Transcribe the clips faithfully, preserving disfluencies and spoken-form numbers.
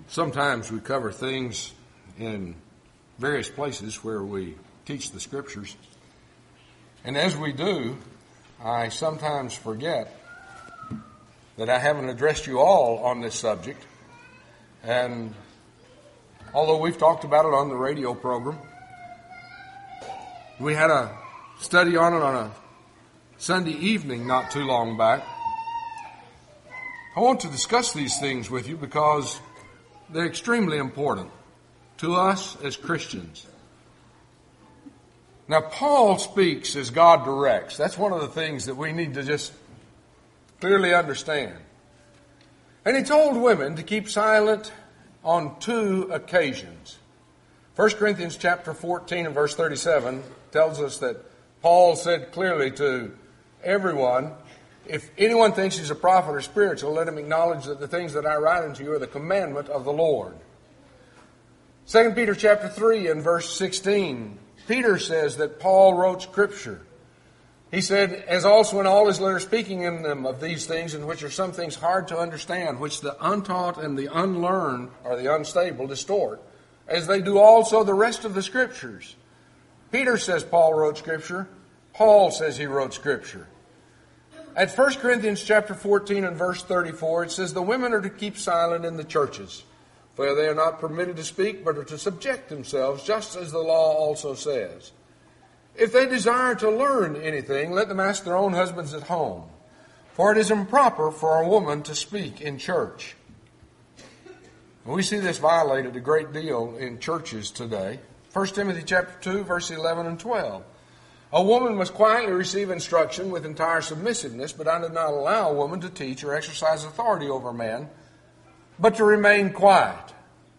Sometimes we cover things in various places where we teach the Scriptures. And as we do, I sometimes forget that I haven't addressed you all on this subject. And although we've talked about it on the radio program, we had a study on it on a Sunday evening not too long back. I want to discuss these things with you because they're extremely important to us as Christians. Now, Paul speaks as God directs. That's one of the things that we need to just clearly understand. And he told women to keep silent on two occasions. First Corinthians chapter fourteen and verse thirty-seven tells us that Paul said clearly to everyone, if anyone thinks he's a prophet or spiritual, let him acknowledge that the things that I write unto you are the commandment of the Lord. Second Peter chapter three and verse sixteen, Peter says that Paul wrote Scripture. He said, as also in all his letters, speaking in them of these things, in which are some things hard to understand, which the untaught and the unlearned, or the unstable, distort, as they do also the rest of the Scriptures. Peter says Paul wrote Scripture. Paul says he wrote Scripture. At First Corinthians chapter fourteen and verse thirty-four, it says, the women are to keep silent in the churches, for they are not permitted to speak, but are to subject themselves, just as the law also says. If they desire to learn anything, let them ask their own husbands at home, for it is improper for a woman to speak in church. And we see this violated a great deal in churches today. First Timothy chapter two, verse eleven and twelve. A woman must quietly receive instruction with entire submissiveness, but I did not allow a woman to teach or exercise authority over a man, but to remain quiet.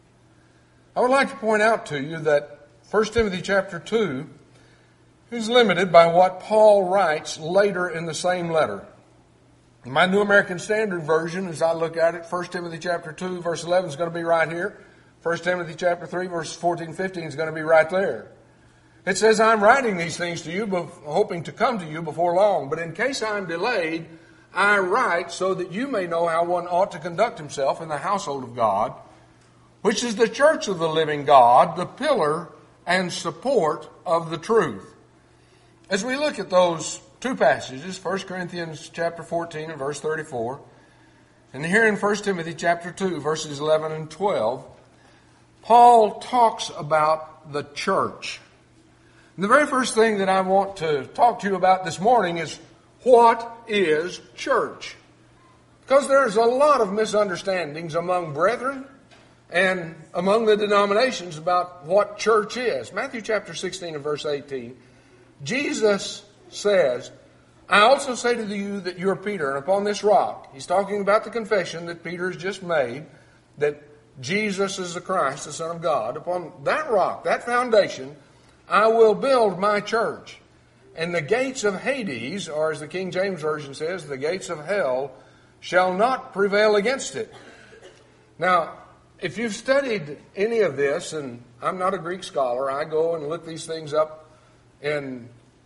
I would like to point out to you that First Timothy chapter two is limited by what Paul writes later in the same letter. In my New American Standard Version, as I look at it, First Timothy chapter two, verse eleven is going to be right here. First Timothy chapter three, verses fourteen and fifteen is going to be right there. It says, I'm writing these things to you, hoping to come to you before long. But in case I'm delayed, I write so that you may know how one ought to conduct himself in the household of God, which is the church of the living God, the pillar and support of the truth. As we look at those two passages, First Corinthians chapter fourteen and verse thirty-four, and here in First Timothy chapter two, verses eleven and twelve, Paul talks about the church. And the very first thing that I want to talk to you about this morning is, what is church? Because there's a lot of misunderstandings among brethren and among the denominations about what church is. Matthew chapter sixteen and verse eighteen, Jesus says, I also say to you that you are Peter, and upon this rock, he's talking about the confession that Peter has just made, that Jesus is the Christ, the Son of God. Upon that rock, that foundation, I will build my church, and the gates of Hades, or as the King James Version says, the gates of hell, shall not prevail against it. Now, if you've studied any of this, and I'm not a Greek scholar, I go and look these things up in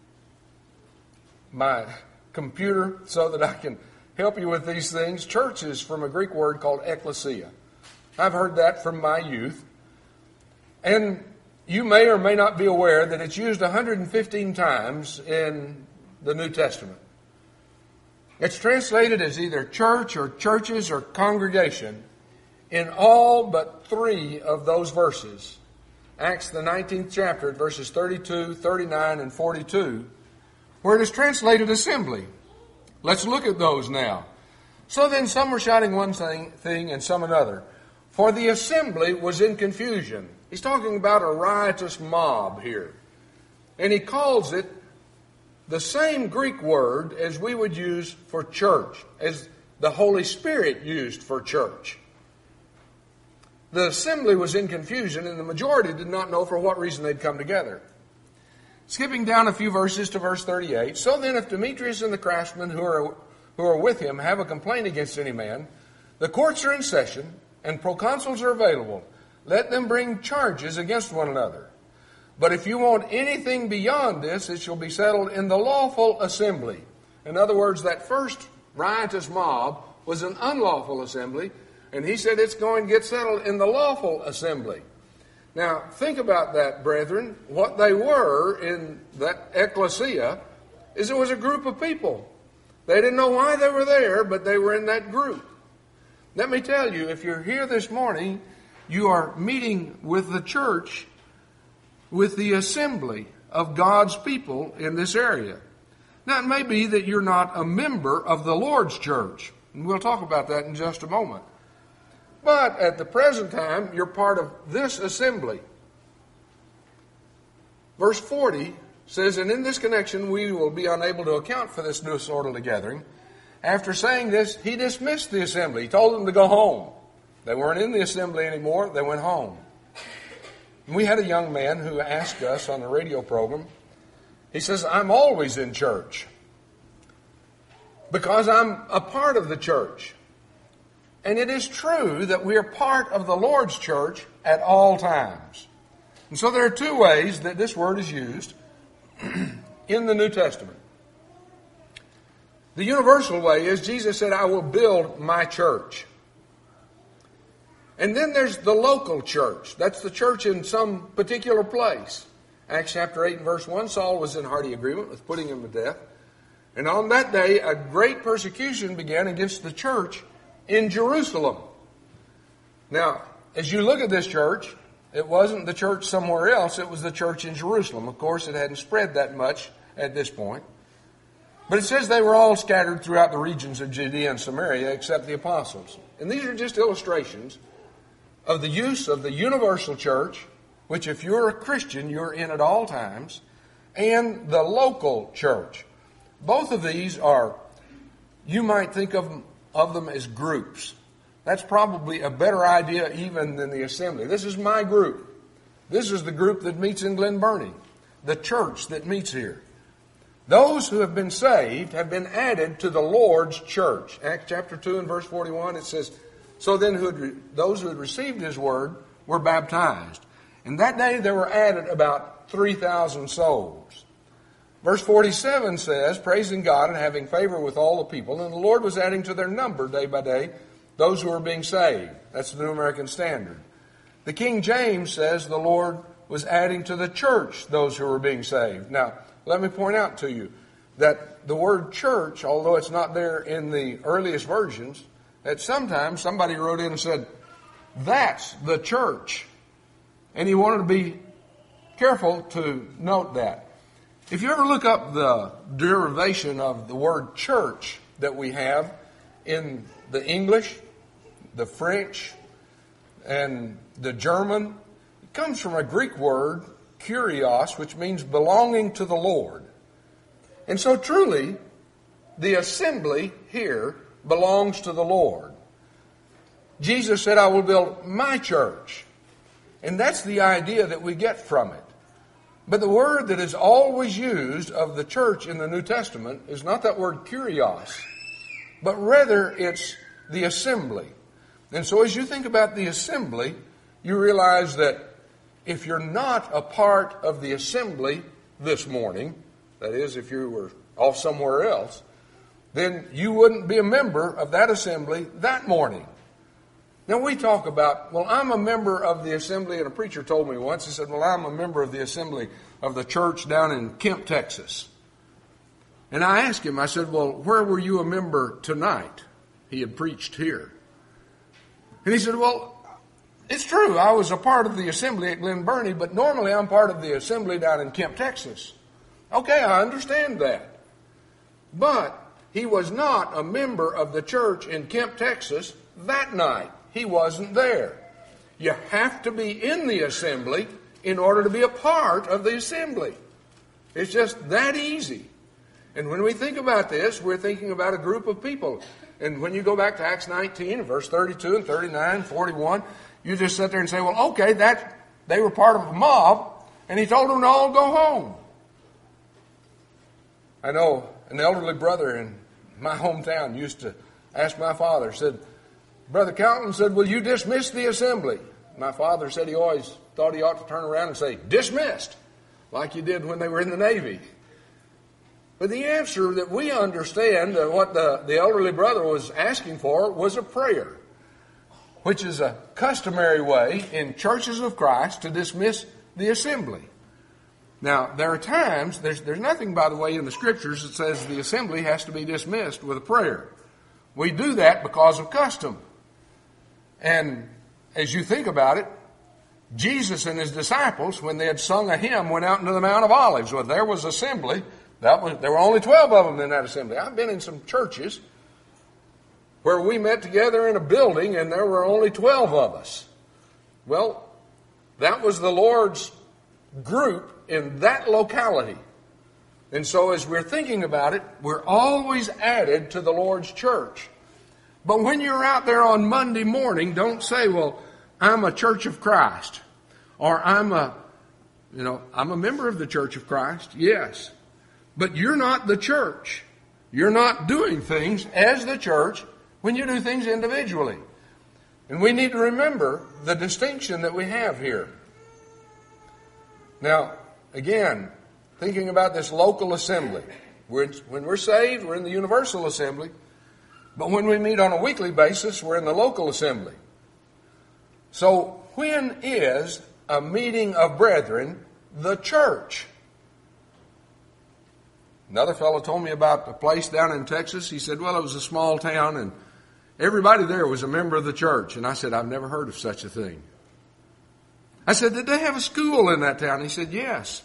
my computer so that I can help you with these things. Church is from a Greek word called ekklesia. I've heard that from my youth. And you may or may not be aware that it's used one hundred fifteen times in the New Testament. It's translated as either church or churches or congregation in all but three of those verses. Acts the nineteenth chapter, verses thirty-two, thirty-nine, and forty-two, where it is translated assembly. Let's look at those now. So then some were shouting one thing, thing and some another, for the assembly was in confusion. He's talking about a riotous mob here. And he calls it the same Greek word as we would use for church, as the Holy Spirit used for church. The assembly was in confusion, and the majority did not know for what reason they'd come together. Skipping down a few verses to verse thirty-eight, so then if Demetrius and the craftsmen who are, who are with him have a complaint against any man, the courts are in session, and proconsuls are available. Let them bring charges against one another. But if you want anything beyond this, it shall be settled in the lawful assembly. In other words, that first riotous mob was an unlawful assembly, And he said it's going to get settled in the lawful assembly. Now, think about that, brethren. What they were in that ecclesia is it was a group of people. They didn't know why they were there, but they were in that group. Let me tell you, if you're here this morning, you are meeting with the church, with the assembly of God's people in this area. Now, it may be that you're not a member of the Lord's church, and we'll talk about that in just a moment. But at the present time, you're part of this assembly. Verse forty says, and in this connection we will be unable to account for this disorderly gathering. After saying this, he dismissed the assembly. He told them to go home. They weren't in the assembly anymore. They went home. And we had a young man who asked us on the radio program, he says, I'm always in church because I'm a part of the church. And it is true that we are part of the Lord's church at all times. And so there are two ways that this word is used in the New Testament. The universal way is Jesus said, I will build my church. And then there's the local church. That's the church in some particular place. Acts chapter eight and verse one, Saul was in hearty agreement with putting him to death. And on that day, a great persecution began against the church in Jerusalem. Now, as you look at this church, it wasn't the church somewhere else. It was the church in Jerusalem. Of course, it hadn't spread that much at this point. But it says they were all scattered throughout the regions of Judea and Samaria except the apostles. And these are just illustrations of the use of the universal church, which if you're a Christian, you're in at all times, and the local church. Both of these are, you might think of them, of them as groups. That's probably a better idea even than the assembly. This is my group. This is the group that meets in Glen Burnie, the church that meets here. Those who have been saved have been added to the Lord's church. Acts chapter two and verse forty-one, it says, so then who had re- those who had received his word were baptized. And that day there were added about three thousand souls. Verse forty-seven says, praising God and having favor with all the people, and the Lord was adding to their number day by day those who were being saved. That's the New American Standard. The King James says the Lord was adding to the church those who were being saved. Now, let me point out to you that the word church, although it's not there in the earliest versions, that sometimes somebody wrote in and said, that's the church. And he wanted to be careful to note that. If you ever look up the derivation of the word church that we have in the English, the French, and the German, it comes from a Greek word, kurios, which means belonging to the Lord. And so truly, the assembly here belongs to the Lord. Jesus said, I will build my church. And that's the idea that we get from it. But the word that is always used of the church in the New Testament is not that word kurios, but rather it's the assembly. And so as you think about the assembly, you realize that if you're not a part of the assembly this morning, that is, if you were off somewhere else, then you wouldn't be a member of that assembly that morning. Now we talk about, well, I'm a member of the assembly, and a preacher told me once, he said, well, I'm a member of the assembly of the church down in Kemp, Texas. And I asked him, I said, well, where were you a member tonight? He had preached here. And he said, well, it's true, I was a part of the assembly at Glen Burnie, but normally I'm part of the assembly down in Kemp, Texas. Okay, I understand that. But he was not a member of the church in Kemp, Texas that night. He wasn't there. You have to be in the assembly in order to be a part of the assembly. It's just that easy. And when we think about this, we're thinking about a group of people. And when you go back to Acts nineteen, verse thirty-two and thirty-nine, forty-one, you just sit there and say, well, okay, that they were part of a mob, and he told them to all go home. I know an elderly brother in my hometown used to ask my father, said, Brother Calton said, will you dismiss the assembly? My father said he always thought he ought to turn around and say, dismissed, like you did when they were in the Navy. But the answer that we understand, uh, what the, the elderly brother was asking for, was a prayer. which is a customary way in churches of Christ to dismiss the assembly. Now, there are times, there's, there's nothing, by the way, in the Scriptures that says the assembly has to be dismissed with a prayer. We do that because of custom. And as you think about it, Jesus and his disciples, when they had sung a hymn, went out into the Mount of Olives. Well, there was assembly. That was, there were only twelve of them in that assembly. I've been in some churches where we met together in a building and there were only twelve of us. Well, that was the Lord's group in that locality. And so as we're thinking about it, we're always added to the Lord's church. But when you're out there on Monday morning, don't say, well, I'm a Church of Christ. Or I'm a, you know, I'm a member of the Church of Christ. Yes. But you're not the church. You're not doing things as the church when you do things individually. And we need to remember the distinction that we have here. Now, again, thinking about this local assembly. We're, when we're saved, we're in the universal assembly. But when we meet on a weekly basis, we're in the local assembly. So, when is a meeting of brethren the church? Another fellow told me about a place down in Texas. He said, well, it was a small town and everybody there was a member of the church. And I said, I've never heard of such a thing. I said, did they have a school in that town? He said, yes.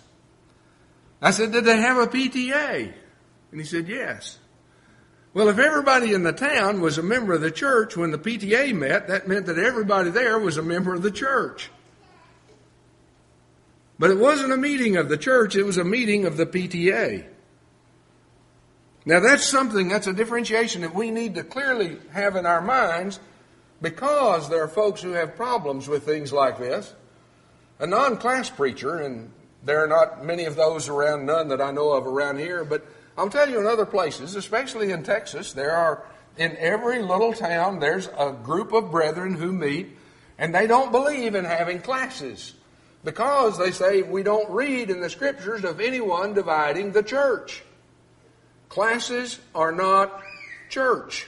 I said, did they have a P T A? And he said, yes. Well, if everybody in the town was a member of the church when the P T A met, that meant that everybody there was a member of the church. But it wasn't a meeting of the church, it was a meeting of the P T A. Now that's something, that's a differentiation that we need to clearly have in our minds, because there are folks who have problems with things like this. A non-class preacher, and there are not many of those around, none that I know of around here, but I'll tell you in other places, especially in Texas, there are, in every little town, there's a group of brethren who meet, and they don't believe in having classes, because they say we don't read in the Scriptures of anyone dividing the church. Classes are not church.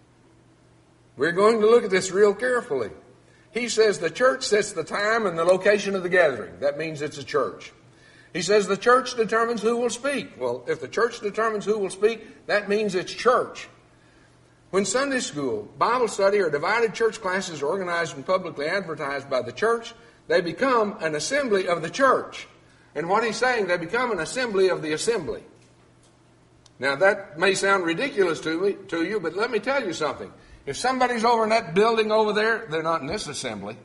We're going to look at this real carefully. He says the church sets the time and the location of the gathering. That means it's a church. He says the church determines who will speak. Well, if the church determines who will speak, that means it's church. When Sunday school, Bible study, or divided church classes are organized and publicly advertised by the church, they become an assembly of the church. And what he's saying, they become an assembly of the assembly. Now, that may sound ridiculous to me, to you, but let me tell you something. If somebody's over in that building over there, they're not in this assembly.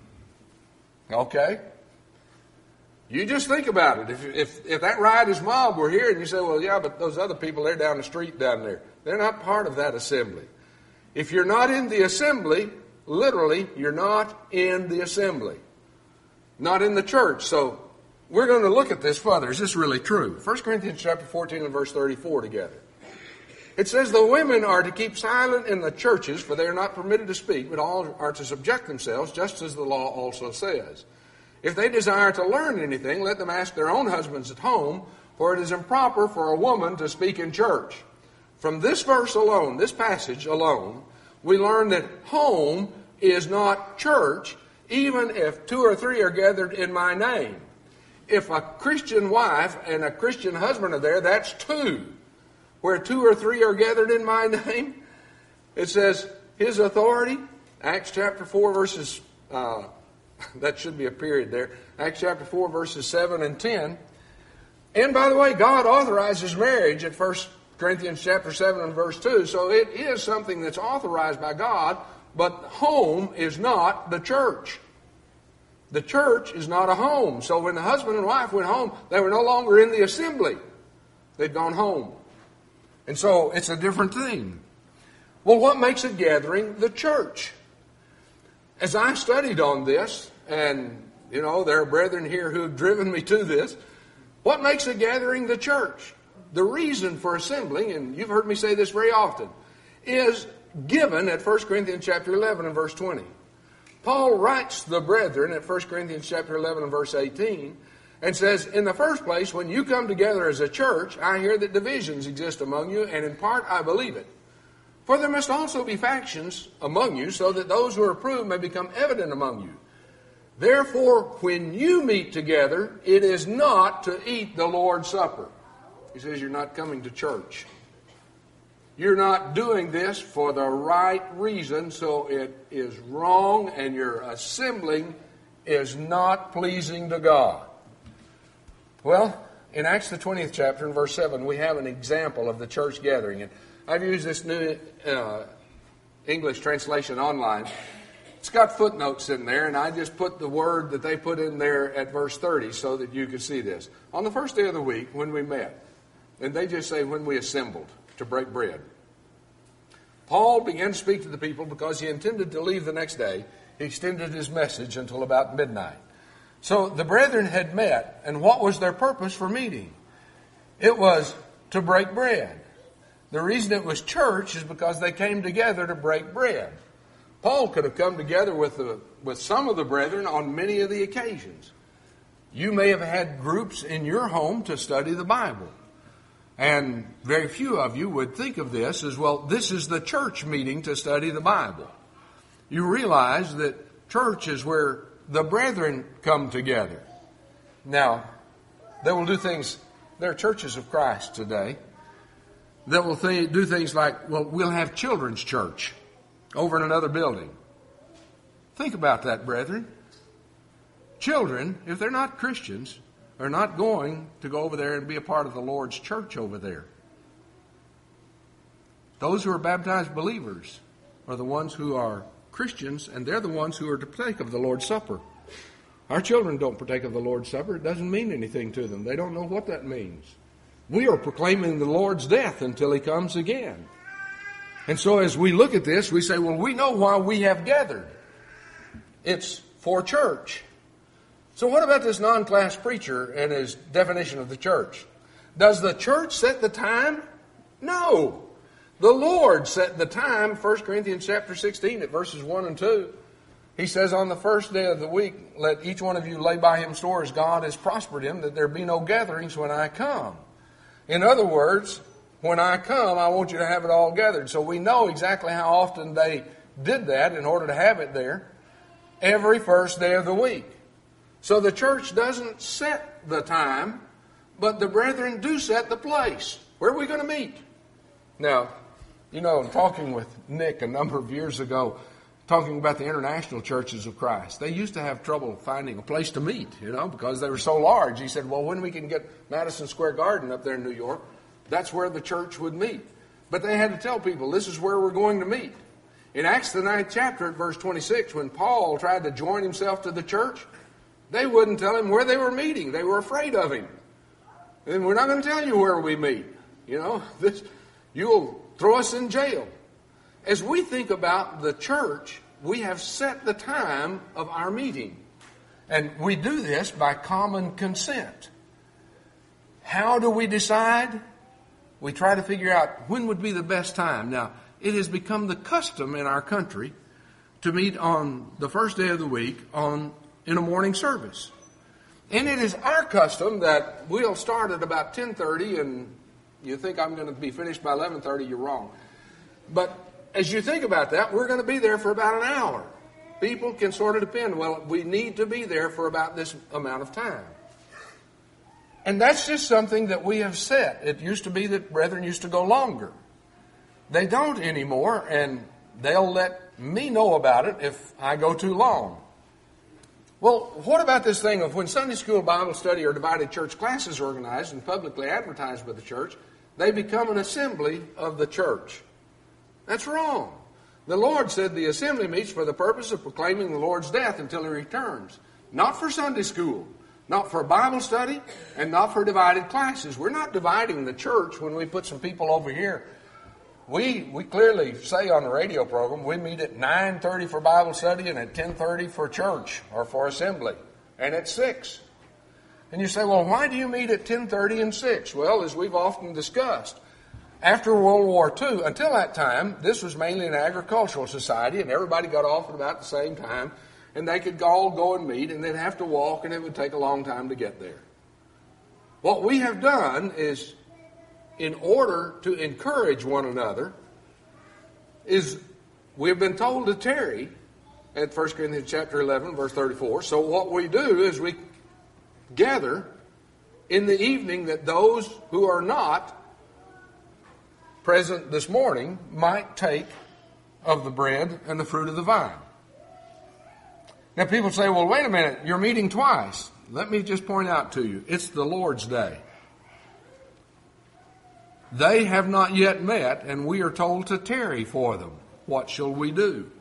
Okay? You just think about it. If, if, if that riotous mob were here and you say, well, yeah, but those other people, they're down the street down there. They're not part of that assembly. If you're not in the assembly, literally, you're not in the assembly. Not in the church. So, we're going to look at this further. Is this really true? First Corinthians chapter fourteen and verse thirty-four together. It says, the women are to keep silent in the churches, for they are not permitted to speak, but all are to subject themselves, just as the law also says. If they desire to learn anything, let them ask their own husbands at home, for it is improper for a woman to speak in church. From this verse alone, this passage alone, we learn that home is not church, even if two or three are gathered in my name. If a Christian wife and a Christian husband are there, that's two. Where two or three are gathered in my name, it says his authority, Acts chapter four verses, uh, that should be a period there, Acts chapter four verses seven and ten. And by the way, God authorizes marriage at First Corinthians chapter seven and verse two, so it is something that's authorized by God, but home is not the church. The church is not a home. So when the husband and wife went home, they were no longer in the assembly. They'd gone home. And so it's a different thing. Well, what makes a gathering the church? As I studied on this, and, you know, there are brethren here who have driven me to this, what makes a gathering the church? The reason for assembling, and you've heard me say this very often, is given at First Corinthians chapter eleven and verse twenty. Paul writes the brethren at First Corinthians chapter eleven and verse eighteen and says, in the first place, when you come together as a church, I hear that divisions exist among you, and in part I believe it. For there must also be factions among you, so that those who are approved may become evident among you. Therefore, when you meet together, it is not to eat the Lord's Supper. He says you're not coming to church. You're not doing this for the right reason, so it is wrong, and your assembling is not pleasing to God. Well, in Acts the twentieth chapter, in verse seven, we have an example of the church gathering. And I've used this new uh, English translation online. It's got footnotes in there, and I just put the word that they put in there at verse thirty so that you could see this. On the first day of the week, when we met, and they just say when we assembled to break bread, Paul began to speak to the people because he intended to leave the next day. He extended his message until about midnight. So the brethren had met, and what was their purpose for meeting? It was to break bread. The reason it was church is because they came together to break bread. Paul could have come together with the, with some of the brethren on many of the occasions. You may have had groups in your home to study the Bible. And very few of you would think of this as, well, this is the church meeting to study the Bible. You realize that church is where the brethren come together. Now, they will do things, there are churches of Christ today that will th- do things like, well, we'll have children's church over in another building. Think about that, brethren. Children, if they're not Christians, are not going to go over there and be a part of the Lord's church over there. Those who are baptized believers are the ones who are Christians, and they're the ones who are to partake of the Lord's Supper. Our children don't partake of the Lord's Supper. It doesn't mean anything to them. They don't know what that means. We are proclaiming the Lord's death until He comes again. And so as we look at this, we say, well, we know why we have gathered. It's for church. So what about this non-class preacher and his definition of the church? Does the church set the time? No. The Lord set the time. First Corinthians chapter sixteen at verses one and two. He says, on the first day of the week, let each one of you lay by him store as God has prospered him, that there be no gatherings when I come. In other words, when I come, I want you to have it all gathered. So we know exactly how often they did that in order to have it there. Every first day of the week. So the church doesn't set the time, but the brethren do set the place. Where are we going to meet? Now, you know, talking with Nick a number of years ago, talking about the international churches of Christ, they used to have trouble finding a place to meet, you know, because they were so large. He said, well, when we can get Madison Square Garden up there in New York, that's where the church would meet. But they had to tell people, this is where we're going to meet. In Acts the ninth chapter at verse twenty-six, when Paul tried to join himself to the church, they wouldn't tell him where they were meeting. They were afraid of him. And we're not going to tell you where we meet. You know, this, you'll throw us in jail. As we think about the church, we have set the time of our meeting. And we do this by common consent. How do we decide? We try to figure out when would be the best time. Now, it has become the custom in our country to meet on the first day of the week on in a morning service. And it is our custom that we'll start at about ten thirty, and you think I'm going to be finished by eleven thirty, you're wrong. But as you think about that, we're going to be there for about an hour. People can sort of depend, well, we need to be there for about this amount of time. And that's just something that we have set. It used to be that brethren used to go longer. They don't anymore, and they'll let me know about it if I go too long. Well, what about this thing of when Sunday school, Bible study, or divided church classes are organized and publicly advertised by the church, they become an assembly of the church? That's wrong. The Lord said the assembly meets for the purpose of proclaiming the Lord's death until He returns. Not for Sunday school, not for Bible study, and not for divided classes. We're not dividing the church when we put some people over here. We we clearly say on the radio program, we meet at nine thirty for Bible study and at ten thirty for church or for assembly, and at six. And you say, well, why do you meet at ten thirty and six? Well, as we've often discussed, after World War Two, until that time, this was mainly an agricultural society, and everybody got off at about the same time, and they could all go and meet, and they'd have to walk, and it would take a long time to get there. What we have done is, in order to encourage one another, is we've been told to tarry at First Corinthians chapter eleven, verse thirty-four. So what we do is we gather in the evening that those who are not present this morning might take of the bread and the fruit of the vine. Now people say, well, wait a minute, you're meeting twice. Let me just point out to you, it's the Lord's day. They have not yet met, and we are told to tarry for them. What shall we do?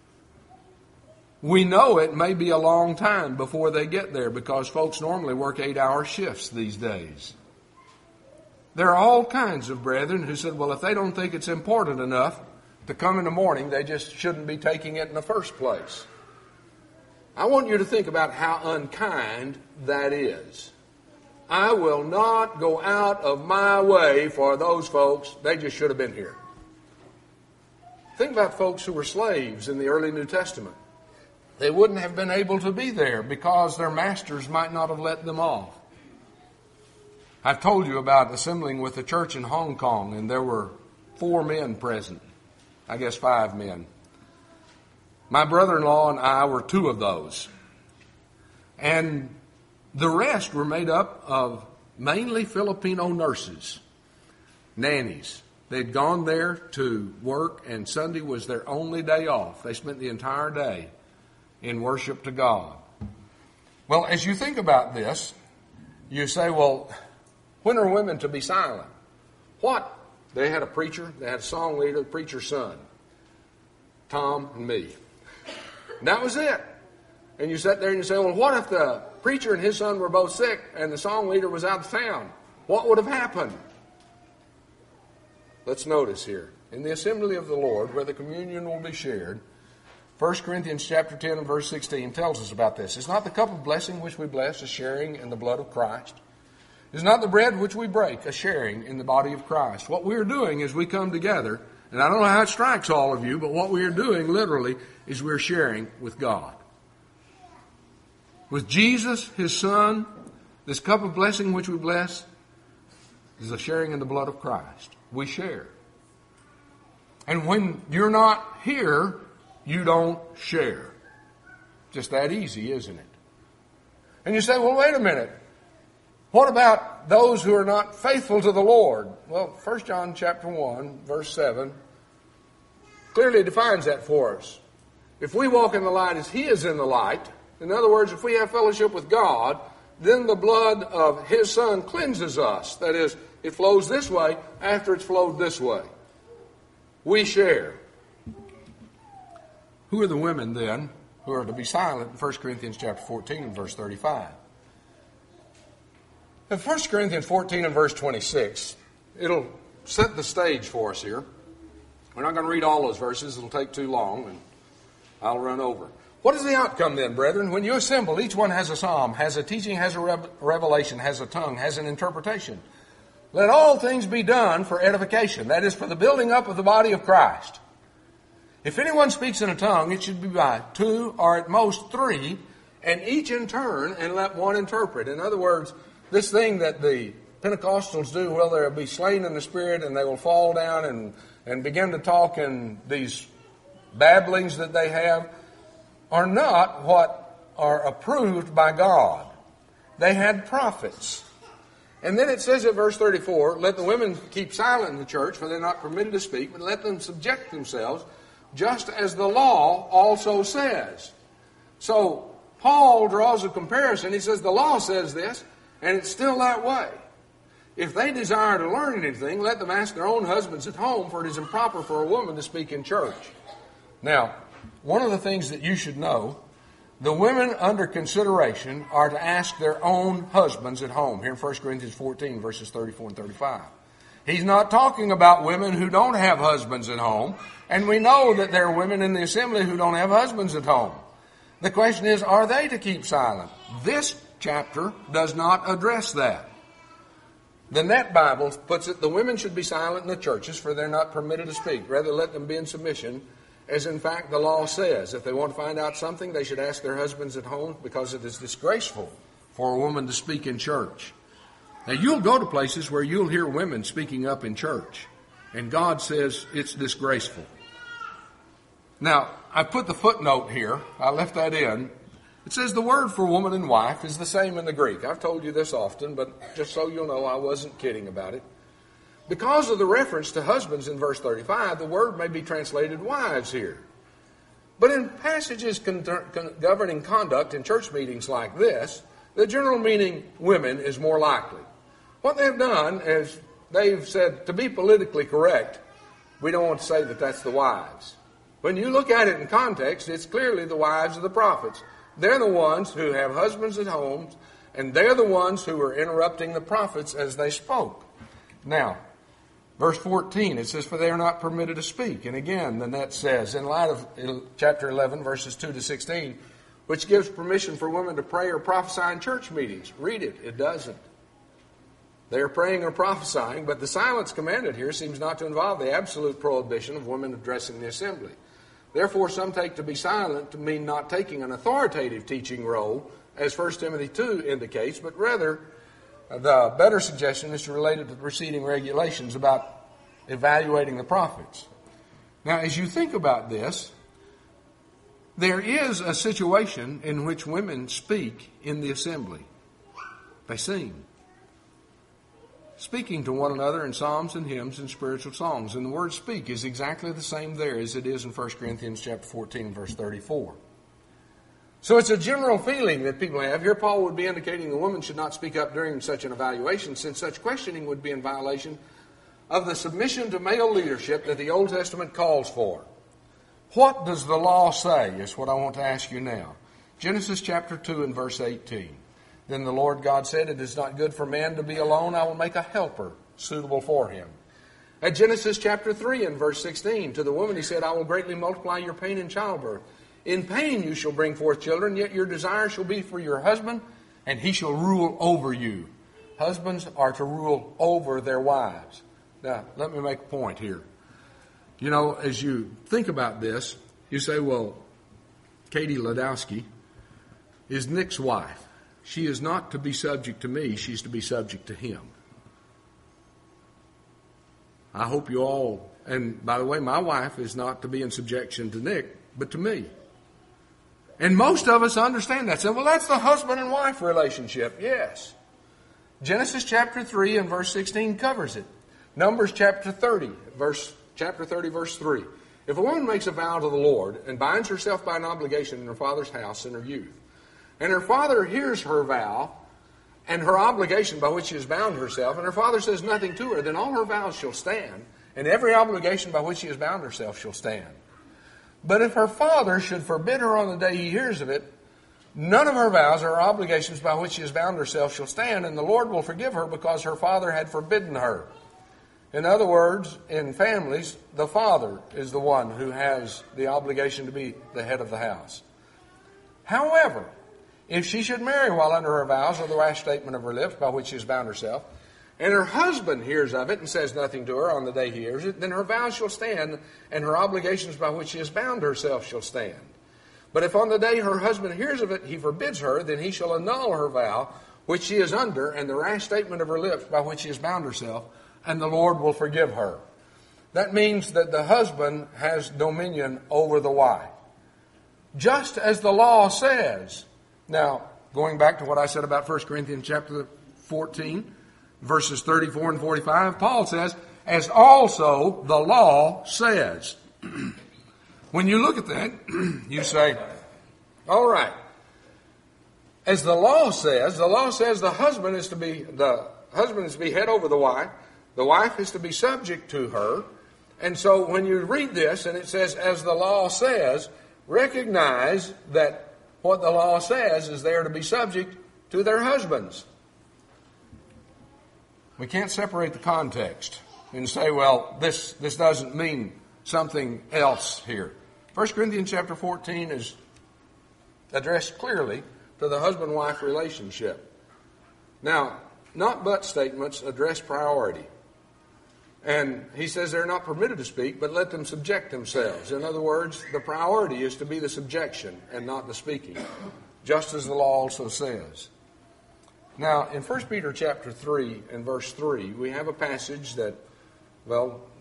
We know it may be a long time before they get there because folks normally work eight-hour shifts these days. There are all kinds of brethren who said, well, if they don't think it's important enough to come in the morning, they just shouldn't be taking it in the first place. I want you to think about how unkind that is. I will not go out of my way for those folks. They just should have been here. Think about folks who were slaves in the early New Testament. They wouldn't have been able to be there because their masters might not have let them off. I've told you about assembling with the church in Hong Kong, and there were four men present. I guess five men. My brother-in-law and I were two of those. And the rest were made up of mainly Filipino nurses, nannies. They'd gone there to work, and Sunday was their only day off. They spent the entire day in worship to God. Well, as you think about this, you say, well, when are women to be silent? What? They had a preacher, they had a song leader, the preacher's son, Tom and me. And that was it. And you sat there and you say, well, what if the preacher and his son were both sick and the song leader was out of town? What would have happened? Let's notice here. In the assembly of the Lord, where the communion will be shared, First Corinthians chapter ten and verse sixteen tells us about this. It's not the cup of blessing which we bless, a sharing in the blood of Christ. It's not the bread which we break, a sharing in the body of Christ. What we are doing is we come together, and I don't know how it strikes all of you, but what we are doing literally is we're sharing with God. With Jesus, His Son, this cup of blessing which we bless is a sharing in the blood of Christ. We share. And when you're not here, you don't share. Just that easy, isn't it? And you say, well, wait a minute. What about those who are not faithful to the Lord? Well, First John chapter one, verse seven, clearly defines that for us. If we walk in the light as He is in the light, in other words, if we have fellowship with God, then the blood of His Son cleanses us. That is, it flows this way after it's flowed this way. We share. Who are the women then who are to be silent in First Corinthians chapter fourteen and verse thirty-five? In First Corinthians fourteen and verse twenty-six, it'll set the stage for us here. We're not going to read all those verses. It'll take too long, and I'll run over. What is the outcome then, brethren? When you assemble, each one has a psalm, has a teaching, has a revelation, has a tongue, has an interpretation. Let all things be done for edification. That is, for the building up of the body of Christ. If anyone speaks in a tongue, it should be by two or at most three, and each in turn, and let one interpret. In other words, this thing that the Pentecostals do, well, they'll be slain in the Spirit and they will fall down and, and begin to talk in these babblings that they have, are not what are approved by God. They had prophets. And then it says at verse thirty-four, let the women keep silent in the church, for they're not permitted to speak, but let them subject themselves, just as the law also says. So Paul draws a comparison. He says the law says this, and it's still that way. If they desire to learn anything, let them ask their own husbands at home, for it is improper for a woman to speak in church. Now, one of the things that you should know, the women under consideration are to ask their own husbands at home. Here in First Corinthians fourteen, verses thirty-four and thirty-five. He's not talking about women who don't have husbands at home. And we know that there are women in the assembly who don't have husbands at home. The question is, are they to keep silent? This chapter does not address that. The Net Bible puts it, the women should be silent in the churches, for they're not permitted to speak. Rather, let them be in submission, as in fact the law says. If they want to find out something, they should ask their husbands at home, because it is disgraceful for a woman to speak in church. Now, you'll go to places where you'll hear women speaking up in church, and God says it's disgraceful. Now, I put the footnote here. I left that in. It says the word for woman and wife is the same in the Greek. I've told you this often, but just so you'll know, I wasn't kidding about it. Because of the reference to husbands in verse thirty-five, the word may be translated wives here. But in passages con- con- governing conduct in church meetings like this, the general meaning women is more likely. What they've done is they've said, to be politically correct, we don't want to say that that's the wives. When you look at it in context, it's clearly the wives of the prophets. They're the ones who have husbands at home, and they're the ones who are interrupting the prophets as they spoke. Now, verse fourteen, it says, for they are not permitted to speak. And again, then that says, in light of chapter eleven, verses two to sixteen, which gives permission for women to pray or prophesy in church meetings. Read it. It doesn't. They are praying or prophesying, but the silence commanded here seems not to involve the absolute prohibition of women addressing the assembly. Therefore, some take to be silent to mean not taking an authoritative teaching role, as First Timothy two indicates, but rather the better suggestion is to relate it to the preceding regulations about evaluating the prophets. Now, as you think about this, there is a situation in which women speak in the assembly. They sing. Speaking to one another in psalms and hymns and spiritual songs. And the word speak is exactly the same there as it is in First Corinthians chapter fourteen, verse thirty-four. So it's a general feeling that people have. Here Paul would be indicating the woman should not speak up during such an evaluation, since such questioning would be in violation of the submission to male leadership that the Old Testament calls for. What does the law say is what I want to ask you now. Genesis chapter two and verse eighteen. Then the Lord God said, it is not good for man to be alone. I will make a helper suitable for him. At Genesis chapter three and verse sixteen, to the woman he said, I will greatly multiply your pain in childbirth. In pain you shall bring forth children, yet your desire shall be for your husband, and he shall rule over you. Husbands are to rule over their wives. Now, let me make a point here. You know, as you think about this, you say, well, Katie Ladowski is Nick's wife. She is not to be subject to me. She's to be subject to him. I hope you all, and by the way, my wife is not to be in subjection to Nick, but to me. And most of us understand that. So, well, that's the husband and wife relationship. Yes. Genesis chapter three and verse sixteen covers it. Numbers chapter thirty, verse chapter thirty, verse three. If a woman makes a vow to the Lord and binds herself by an obligation in her father's house in her youth, and her father hears her vow and her obligation by which she has bound herself, and her father says nothing to her, then all her vows shall stand, and every obligation by which she has bound herself shall stand. But if her father should forbid her on the day he hears of it, none of her vows or obligations by which she has bound herself shall stand, and the Lord will forgive her because her father had forbidden her. In other words, in families, the father is the one who has the obligation to be the head of the house. However, if she should marry while under her vows or the rash statement of her lips by which she has bound herself, and her husband hears of it and says nothing to her on the day he hears it, then her vows shall stand, and her obligations by which she has bound herself shall stand. But if on the day her husband hears of it, he forbids her, then he shall annul her vow which she is under, and the rash statement of her lips by which she has bound herself, and the Lord will forgive her. That means that the husband has dominion over the wife. Just as the law says. Now, going back to what I said about First Corinthians chapter fourteen, verses thirty-four and forty-five, Paul says, as also the law says. When you look at that, you say, all right, as the law says, the law says the husband is to be the husband is to be head over the wife, the wife is to be subject to her. And so when you read this and it says, as the law says, recognize that what the law says is they are to be subject to their husbands. We can't separate the context and say, well, this, this doesn't mean something else here. First Corinthians chapter fourteen is addressed clearly to the husband-wife relationship. Now, not but statements address priority. And he says they're not permitted to speak, but let them subject themselves. In other words, the priority is to be the subjection and not the speaking, just as the law also says. Now, in First Peter chapter three and verse three, we have a passage that, well, the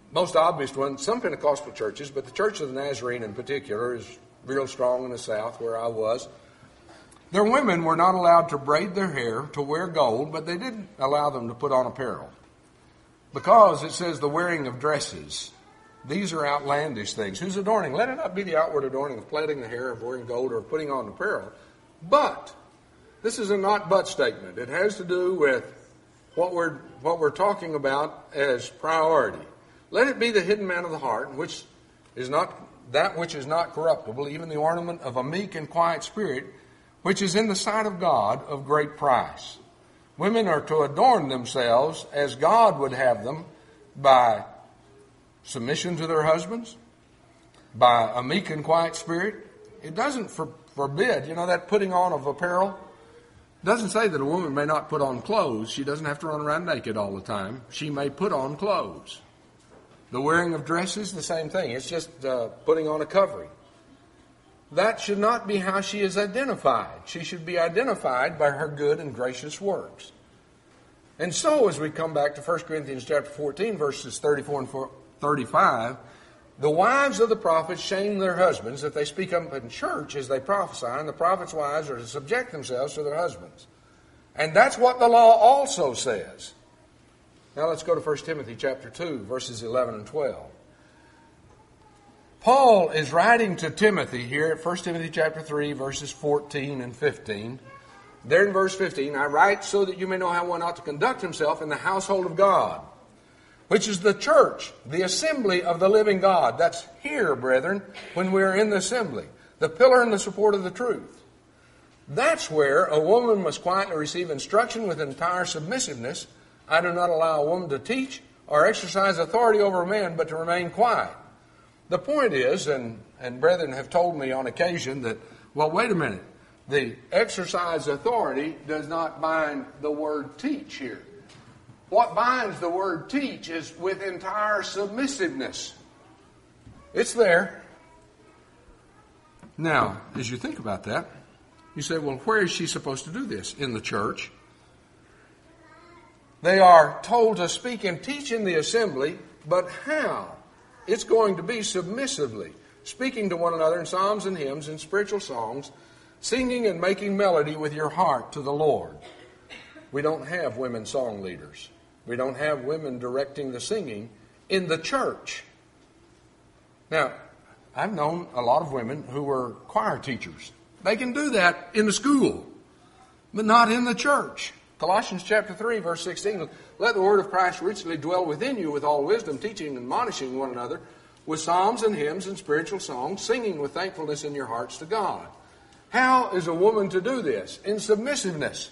most obvious one, some Pentecostal churches, but the Church of the Nazarene in particular is real strong in the South where I was. Their women were not allowed to braid their hair, to wear gold, but they didn't allow them to put on apparel. Because it says the wearing of dresses. These are outlandish things. Whose adorning? Let it not be the outward adorning of plaiting the hair, of wearing gold, or of putting on apparel. But, this is a not but statement. It has to do with what we're, what we're talking about as priority. Let it be the hidden man of the heart, which is not that which is not corruptible, even the ornament of a meek and quiet spirit, which is in the sight of God of great price. Women are to adorn themselves as God would have them by submission to their husbands, by a meek and quiet spirit. It doesn't for, forbid, you know, that putting on of apparel. It doesn't say that a woman may not put on clothes. She doesn't have to run around naked all the time. She may put on clothes. The wearing of dresses, the same thing. It's just uh, putting on a covering. That should not be how she is identified. She should be identified by her good and gracious works. And so, as we come back to First Corinthians chapter fourteen, verses thirty-four and thirty-five, the wives of the prophets shame their husbands if they speak up in church as they prophesy, and the prophets' wives are to subject themselves to their husbands. And that's what the law also says. Now let's go to First Timothy chapter two, verses eleven and twelve. Paul is writing to Timothy here at First Timothy chapter three, verses fourteen and fifteen. There in verse fifteen, I write so that you may know how one ought to conduct himself in the household of God, which is the church, the assembly of the living God. That's here, brethren, when we are in the assembly, the pillar and the support of the truth. That's where a woman must quietly receive instruction with entire submissiveness. I do not allow a woman to teach or exercise authority over a man, but to remain quiet. The point is, and, and brethren have told me on occasion that, well, wait a minute. The exercise authority does not bind the word teach here. What binds the word teach is with entire submissiveness. It's there. Now, as you think about that, you say, well, where is she supposed to do this? In the church. They are told to speak and teach in the assembly, but how? It's going to be submissively, speaking to one another in psalms and hymns and spiritual songs, singing and making melody with your heart to the Lord. We don't have women song leaders. We don't have women directing the singing in the church. Now, I've known a lot of women who were choir teachers. They can do that in the school, but not in the church. Colossians chapter three, verse sixteen, let the word of Christ richly dwell within you with all wisdom, teaching and admonishing one another with psalms and hymns and spiritual songs, singing with thankfulness in your hearts to God. How is a woman to do this? In submissiveness.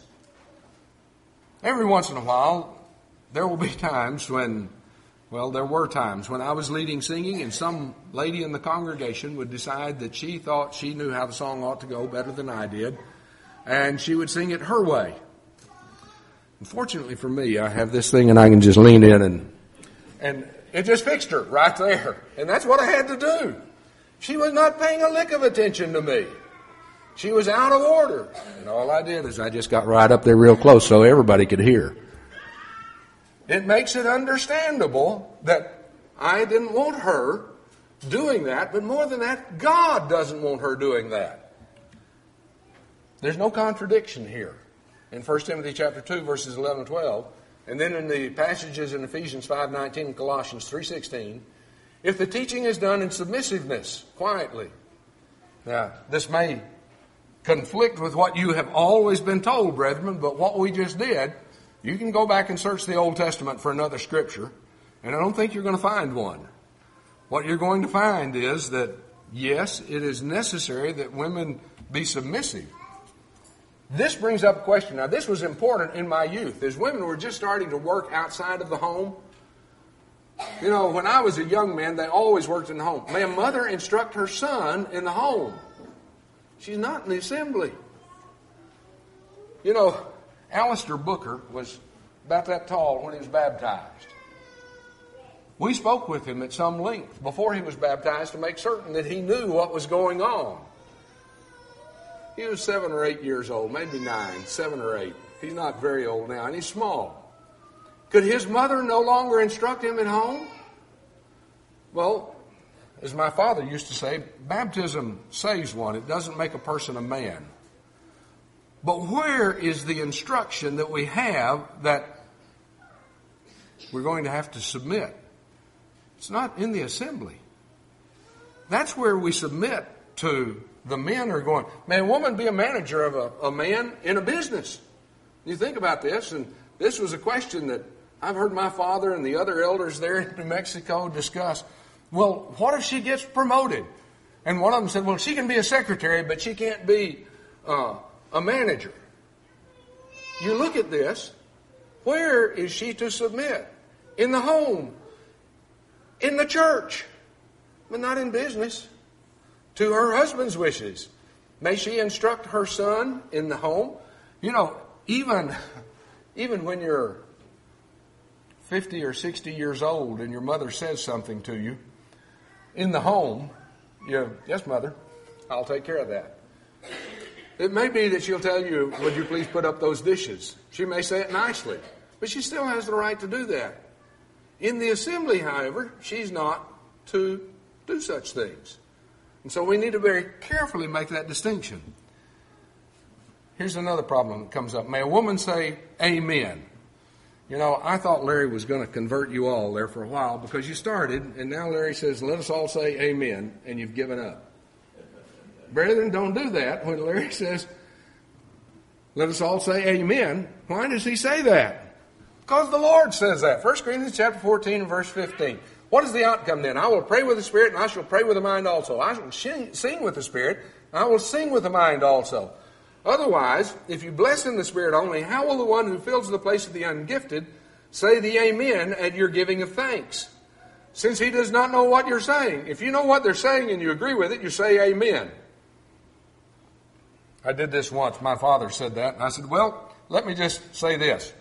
Every once in a while, there will be times when, well, there were times when I was leading singing and some lady in the congregation would decide that she thought she knew how the song ought to go better than I did, and she would sing it her way. Unfortunately for me, I have this thing and I can just lean in and and it just fixed her right there. And that's what I had to do. She was not paying a lick of attention to me. She was out of order. And all I did is I just got right up there real close so everybody could hear. It makes it understandable that I didn't want her doing that, but more than that, God doesn't want her doing that. There's no contradiction here. In First Timothy chapter two, verses eleven and twelve, and then in the passages in Ephesians five nineteen and Colossians three sixteen, if the teaching is done in submissiveness, quietly. Now, this may conflict with what you have always been told, brethren, but what we just did, you can go back and search the Old Testament for another scripture, and I don't think you're going to find one. What you're going to find is that, yes, it is necessary that women be submissive. This brings up a question. Now, this was important in my youth. As women were just starting to work outside of the home, you know, when I was a young man, they always worked in the home. May a mother instruct her son in the home? She's not in the assembly. You know, Alistair Booker was about that tall when he was baptized. We spoke with him at some length before he was baptized to make certain that he knew what was going on. He was seven or eight years old, maybe nine, seven or eight. He's not very old now, and he's small. Could his mother no longer instruct him at home? Well, as my father used to say, baptism saves one. It doesn't make a person a man. But where is the instruction that we have that we're going to have to submit? It's not in the assembly. That's where we submit to the men who are going, may a woman be a manager of a, a man in a business? You think about this, and this was a question that I've heard my father and the other elders there in New Mexico discuss. Well, what if she gets promoted? And one of them said, well, she can be a secretary, but she can't be uh, a manager. You look at this, where is she to submit? In the home, in the church, but not in business. To her husband's wishes. May she instruct her son in the home? You know, even, even when you're fifty or sixty years old and your mother says something to you, in the home, you, yes, mother, I'll take care of that. It may be that she'll tell you, would you please put up those dishes? She may say it nicely, but she still has the right to do that. In the assembly, however, she's not to do such things. And so we need to very carefully make that distinction. Here's another problem that comes up. May a woman say amen? You know, I thought Larry was going to convert you all there for a while because you started, and now Larry says, let us all say amen, and you've given up. Brethren, don't do that. When Larry says, let us all say amen, why does he say that? Because the Lord says that. First Corinthians chapter fourteen and verse fifteen. What is the outcome then? I will pray with the Spirit, and I shall pray with the mind also. I shall sing with the Spirit, and I will sing with the mind also. Otherwise, if you bless in the Spirit only, how will the one who fills the place of the ungifted say the amen at your giving of thanks? Since he does not know what you're saying. If you know what they're saying and you agree with it, you say amen. I did this once. My father said that, and I said, well, let me just say this.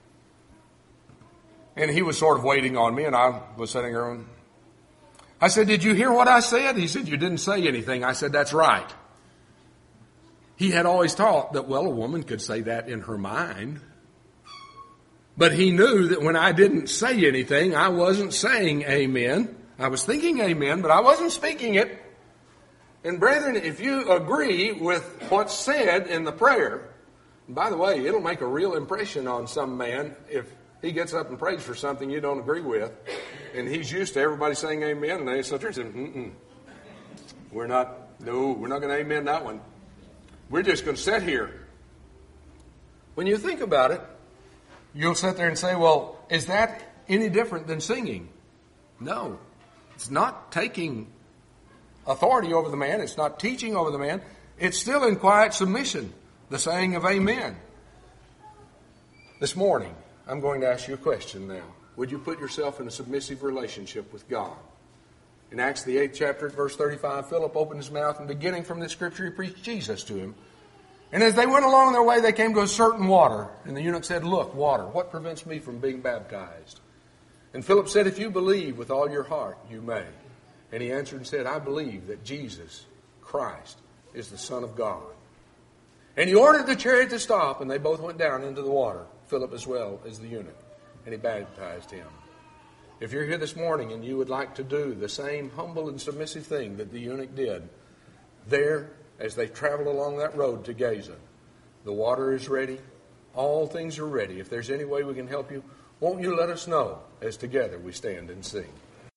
And he was sort of waiting on me, and I was sitting there. And I said, did you hear what I said? He said, you didn't say anything. I said, that's right. He had always taught that, well, a woman could say that in her mind. But he knew that when I didn't say anything, I wasn't saying amen. I was thinking amen, but I wasn't speaking it. And brethren, if you agree with what's said in the prayer, and by the way, it'll make a real impression on some man if he gets up and prays for something you don't agree with, and he's used to everybody saying amen, and they sit there and say, mm-mm, we're not, no, we're not going to amen that one. We're just going to sit here. When you think about it, you'll sit there and say, well, is that any different than singing? No. It's not taking authority over the man. It's not teaching over the man. It's still in quiet submission, the saying of amen. This morning, I'm going to ask you a question now. Would you put yourself in a submissive relationship with God? In Acts the eighth chapter, verse thirty-five, Philip opened his mouth, and beginning from this scripture, he preached Jesus to him. And as they went along their way, they came to a certain water. And the eunuch said, look, water, what prevents me from being baptized? And Philip said, if you believe with all your heart, you may. And he answered and said, I believe that Jesus Christ is the Son of God. And he ordered the chariot to stop, and they both went down into the water, Philip as well as the eunuch. And he baptized him. If you're here this morning and you would like to do the same humble and submissive thing that the eunuch did, there, as they traveled along that road to Gaza, the water is ready. All things are ready. If there's any way we can help you, won't you let us know as together we stand and sing.